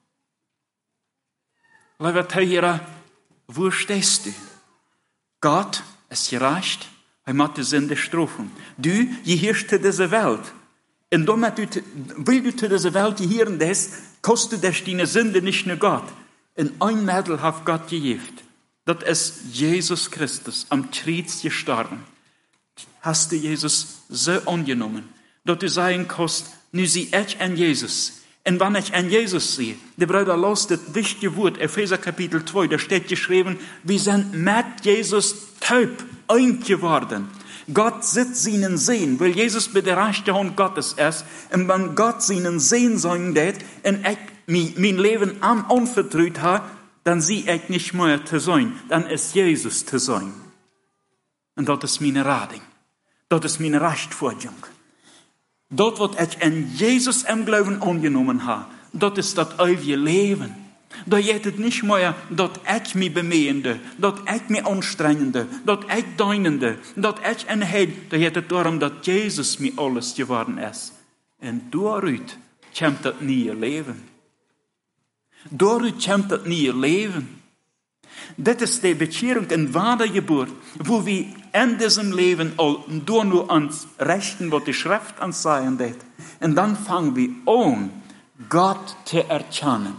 Lieber Zuhörer, wo stehst du? Gott ist gerecht, er macht die Sünde strafen. Du gehörst zu dieser Welt. Und damit weil du zu dieser Welt gehören bist, kostet dich deine Sünde nicht nur Gott. In ein Mittel hat Gott gegeben. Das ist Jesus Christus am Kreuz gestorben. Hast du Jesus so angenommen, dass du sagen kannst, nu sieh ich an Jesus. Und wenn ich an Jesus sehe, der Bruder las das wichtige Wort, Epheser Kapitel 2, da steht geschrieben, wir sind mit Jesus taub, eins geworden. Gott sitzt seinen Sehen, weil Jesus bei der rechten Hand Gottes ist. Und wenn Gott seinen Sehen sagen wird, und ich mein Leben am anvertraut habe, dann sehe ich nicht mehr zu sein, dann ist Jesus zu sein. Und das ist meine Rading. Das ist meine Rechtfertigung. Dort, was ich in Jesus im Glauben angenommen habe, das ist das ewige Leben. Da geht es nicht mehr, dass ich mich bemühende, dass ich mich anstrengende, dass ich deinende, dass ich enthält. Da geht es darum, dass Jesus mir alles geworden ist. Und dadurch kommt das neue Leben. Dadurch kommt das neue Leben. Das ist die Bekehrung in wahrer Geburt, wo wir in diesem Leben nur ans Rechten, was die Schrift uns sagen wird. Und dann fangen wir an, Gott zu erkennen.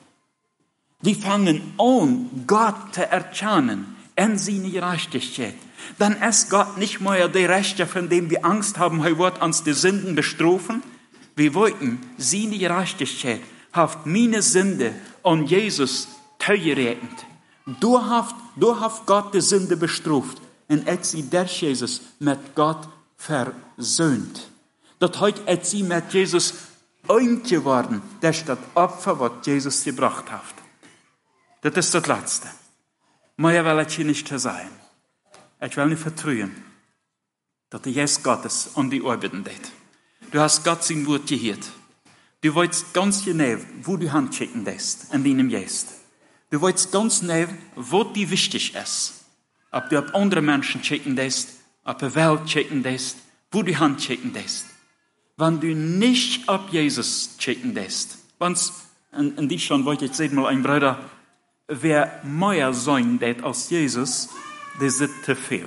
Wir fangen an, Gott zu erkennen in seine Gerechtigkeit. Dann ist Gott nicht mehr der Rechte, von dem wir Angst haben, er wird uns die Sünden bestrafen. Wir wollten seine Gerechtigkeit, hat meine Sünde an Jesus zugerechnet. Du hast Gott die Sünde bestraft und hat sie durch Jesus mit Gott versöhnt. Das heute hat sie mit Jesus eins geworden, durch das Opfer, was Jesus gebracht hat. Das ist das Letzte. Mehr will ich hier nicht sein. Ich will nicht vertrauen, dass der Geist Gottes an die Arbeiten geht. Du hast Gott sein Wort gehört. Du weißt ganz genau, wo du hinschicken lässt, in deinem Geist. Du weißt ganz genau, wo dir wichtig ist. Ob du auf andere Menschen schicken lässt, auf die Welt schicken lässt, wo du hinschicken lässt. Wenn du nicht auf Jesus schicken lässt, und die schon wollte ich sehen mal ein Bruder, wer mehr sein wird als Jesus, der sitzt zu viel.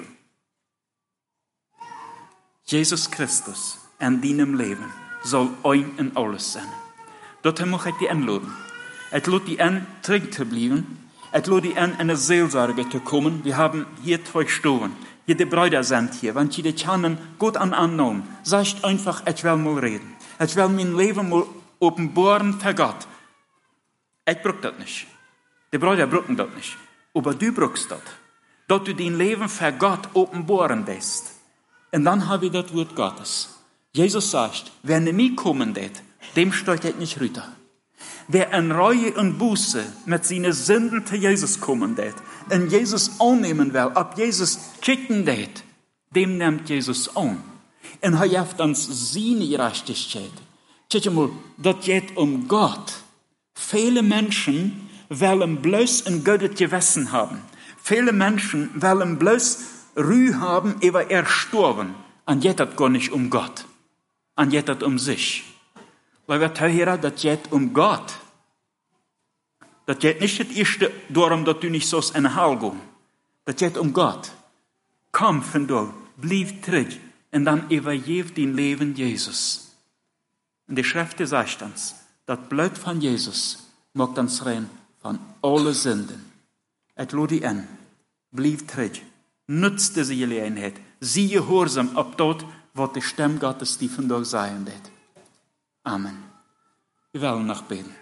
Jesus Christus in deinem Leben soll ein und alles sein. Dort möchte ich dich einladen. Ich lade dich an, zurück zu bleiben. Ich lade dich an, in eine Seelsorge zu kommen. Wir haben hier 2 Stunden. Hier die Brüder sind hier. Wenn Sie die kennen, gut annehmen. Sagt einfach, ich will mal reden. Ich will mein Leben mal offenbaren für Gott. Ich brauche das nicht. Die Brüder brauchen das nicht. Aber du brauchst das. Dass du dein Leben für Gott offenbaren lässt. Und dann habe ich das Wort Gottes. Jesus sagt, wer nicht mir kommen wird, dem steht ich nicht runter. Wer in Reue und Buße mit seinen Sünden zu Jesus kommen wird, und Jesus annehmen will, ob Jesus schicken wird, dem nimmt Jesus an. Und er gibt uns seine Gerechtigkeit. Schaut mal, das geht um Gott. Viele Menschen wollen bloß ein gutes Gewissen haben. Viele Menschen wollen bloß Ruhe haben, über er gestorben. Und geht das gar nicht um Gott. Und geht das um sich. Weil wir hören, das geht um Gott. Das geht nicht das erste darum, dass du nicht so in den Hall gehst. Das geht um Gott. Komm von dort, bleib zurück und dann übergib dein Leben Jesus. Und die Schrift sagt uns, das Blut von Jesus macht uns rein von allen Sünden. Ich lade dich an, bleib zurück, nutze diese Gelegenheit, sieh gehorsam auf dort, was die Stimme Gottes die von dort sagen wird. Amen. Wir wollen noch beten.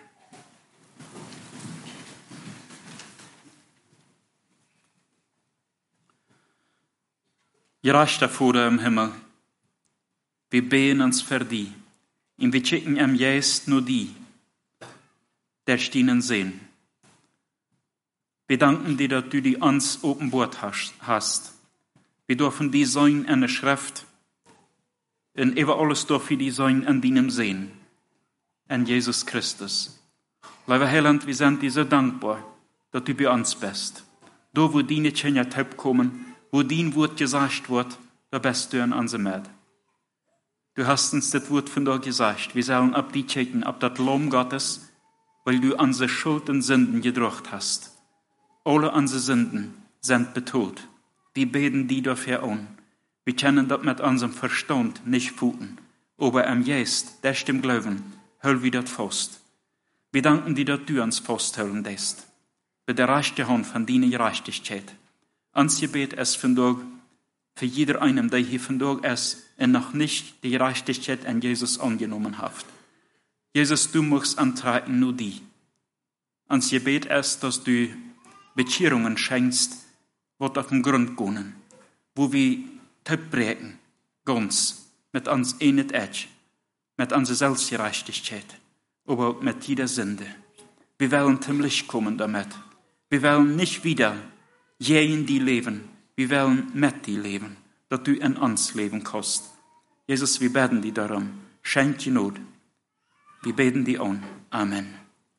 Gerechter Vater im Himmel, wir beten uns für die, und wir schicken am Geist nur die, der stehen sehen. Wir danken dir, dass du die uns offenbart hast. Wir dürfen die sein in der Schrift, und über alles dürfen die sein an deinem Sehen. En Jesus Christus. Lieber Heiland, wir sind dir so dankbar, dass du bei uns bist. Da, wo deine Kinder kommen, wo dein Wort gesagt wird, da bist du in unserem Mitte. Du hast uns das Wort von da gesagt. Wir sollen ab die checken, ab das Lamm Gottes, weil du unsere Schuld und Sünden gedruckt hast. Alle unsere Sünden sind betont. Wir beten die dafür an. Wir können das mit unserem Verstand nicht fühlen. Aber am Geist, der stimmt Glauben, hol wir das fast. Wir danken dir, dass du uns festhalten lässt. Bei der rechten Hand von deiner Gerechtigkeit. Uns Gebet ist von da für jeder einen, der hier von da ist und noch nicht die Gerechtigkeit an Jesus angenommen hat. Jesus, du musst antreten nur die. Uns Gebet ist, dass du Bekehrungen schenkst, was auf den Grund gehen, wo wir brechen, ganz, mit uns nicht edge, mit unserer Selbstgerechtigkeit, aber mit jeder Sünde. Wir wollen zum Licht kommen damit. Wir wollen nicht wieder gegen die leben, wir wollen mit die leben, dass du in uns leben kannst. Jesus, wir beten dir darum, schenk die Not. Wir beten dir an. Amen.